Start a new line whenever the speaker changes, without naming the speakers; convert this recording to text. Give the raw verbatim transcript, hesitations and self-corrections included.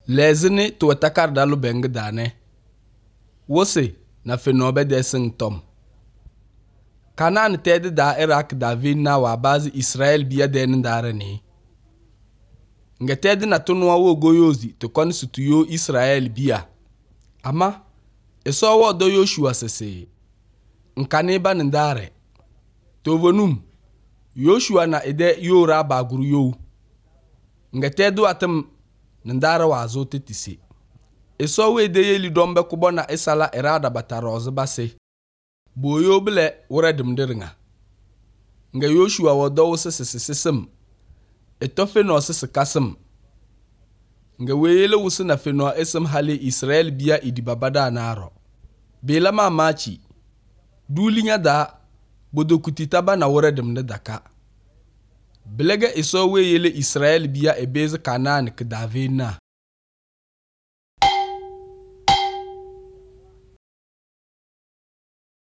Lezini tuwa takardalu bengi dane. Wose na fenobe desing tom. Kanaan tedi da Irak da vinna wa bazi Israel biya denin dare ne. Nga tedi na tunwa wo goyozi to kon sutuyo Israel biya. Ama eso wo do Yoshua sese. Nkaniba ndare. Tovonum Yoshua na ede yora baguru yo. Nga tedu atem ndara wazo tetisi. Eso we de yeli dombe kubo na isala irada batara ozbase. Boyo bile wuredim diringa. Nga Yoshua wodo sisisisisem. Eto feno sisikasem. Nga weyele wusi na feno esem hali Israel biya idibabada naro. Bela ma machi. Dulinya da bodo kutitaba na wuredim de daka. Bilega iso weyele Israel biya ebeze Kanaan ke Davina.